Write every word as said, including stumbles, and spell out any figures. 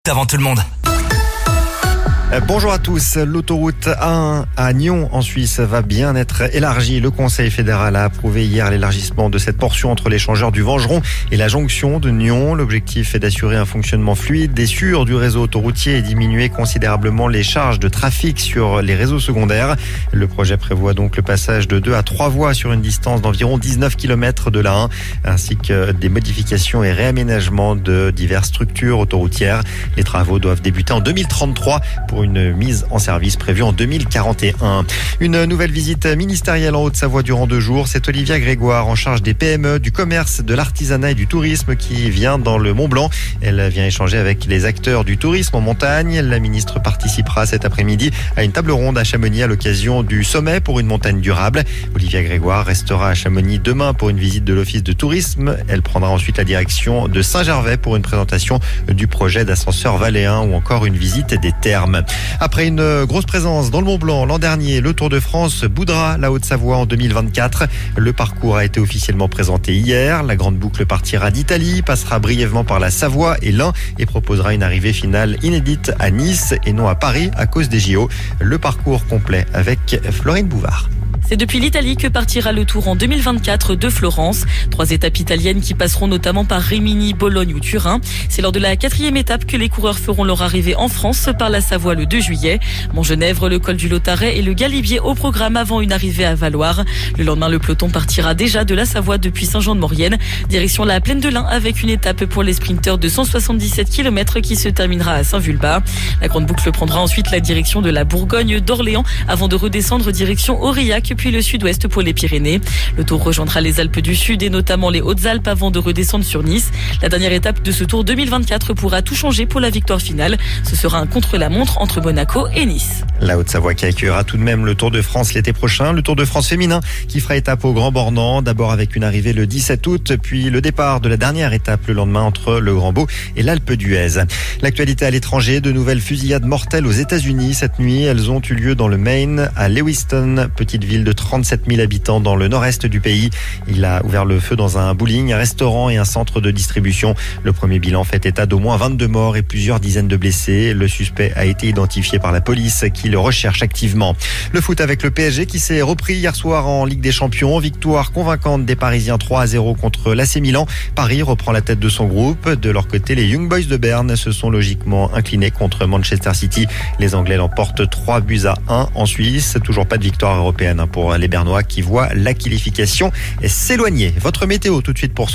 avant tout le monde. Bonjour à tous. L'autoroute A un à Nyon en Suisse va bien être élargie. Le Conseil fédéral a approuvé hier l'élargissement de cette portion entre l'échangeur du Vengeron et la jonction de Nyon. L'objectif est d'assurer un fonctionnement fluide et sûr du réseau autoroutier et diminuer considérablement les charges de trafic sur les réseaux secondaires. Le projet prévoit donc le passage de deux à trois voies sur une distance d'environ dix-neuf kilomètres de l'A un, ainsi que des modifications et réaménagements de diverses structures autoroutières. Les travaux doivent débuter en deux mille trente-trois pour une mise en service prévue en deux mille quarante et un. Une nouvelle visite ministérielle en Haute-Savoie durant deux jours. C'est Olivia Grégoire, en charge des P M E, du commerce, de l'artisanat et du tourisme, qui vient dans le Mont-Blanc. Elle vient échanger avec les acteurs du tourisme en montagne. La ministre participera cet après-midi à une table ronde à Chamonix à l'occasion du sommet pour une montagne durable. Olivia Grégoire restera à Chamonix demain pour une visite de l'office de tourisme. Elle prendra ensuite la direction de Saint-Gervais pour une présentation du projet d'ascenseur valléen ou encore une visite des thermes. Après une grosse présence dans le Mont-Blanc l'an dernier, le Tour de France boudera la Haute-Savoie en deux mille vingt-quatre. Le parcours a été officiellement présenté hier. La grande boucle partira d'Italie, passera brièvement par la Savoie et l'Ain et proposera une arrivée finale inédite à Nice et non à Paris à cause des J O. Le parcours complet avec Florine Bouvard. C'est depuis l'Italie que partira le Tour en deux mille vingt-quatre de Florence. Trois étapes italiennes qui passeront notamment par Rimini, Bologne ou Turin. C'est lors de la quatrième étape que les coureurs feront leur arrivée en France par la Savoie le deux juillet. Montgenèvre, le col du Lautaret et le Galibier au programme avant une arrivée à Valloire. Le lendemain, le peloton partira déjà de la Savoie depuis Saint-Jean-de-Maurienne. Direction la Plaine de l'Ain avec une étape pour les sprinteurs de cent soixante-dix-sept kilomètres qui se terminera à Saint-Vulbas. La grande boucle prendra ensuite la direction de la Bourgogne d'Orléans avant de redescendre direction Aurillac puis le sud-ouest pour les Pyrénées. Le Tour rejoindra les Alpes du Sud et notamment les Hautes-Alpes avant de redescendre sur Nice. La dernière étape de ce Tour deux mille vingt-quatre pourra tout changer pour la victoire finale. Ce sera un contre-la-montre entre Monaco et Nice. La Haute-Savoie qui accueillera tout de même le Tour de France l'été prochain. Le Tour de France féminin qui fera étape au Grand Bornand. D'abord avec une arrivée le dix-sept août, puis le départ de la dernière étape le lendemain entre le Grand Beau et l'Alpe d'Huez. L'actualité à l'étranger, de nouvelles fusillades mortelles aux États-Unis cette nuit. Elles ont eu lieu dans le Maine, à Lewiston, petite ville de trente-sept mille habitants dans le nord-est du pays. Il a ouvert le feu dans un bowling, un restaurant et un centre de distribution. Le premier bilan fait état d'au moins vingt-deux morts et plusieurs dizaines de blessés. Le suspect a été identifié par la police qui le recherche activement. Le foot avec le P S G qui s'est repris hier soir en Ligue des Champions. Victoire convaincante des Parisiens trois à zéro contre l'A C Milan. Paris reprend la tête de son groupe. De leur côté, les Young Boys de Berne se sont logiquement inclinés contre Manchester City. Les Anglais l'emportent trois buts à un en Suisse. Toujours pas de victoire européenne pour les Bernois qui voient la qualification s'éloigner. Votre météo tout de suite pour ce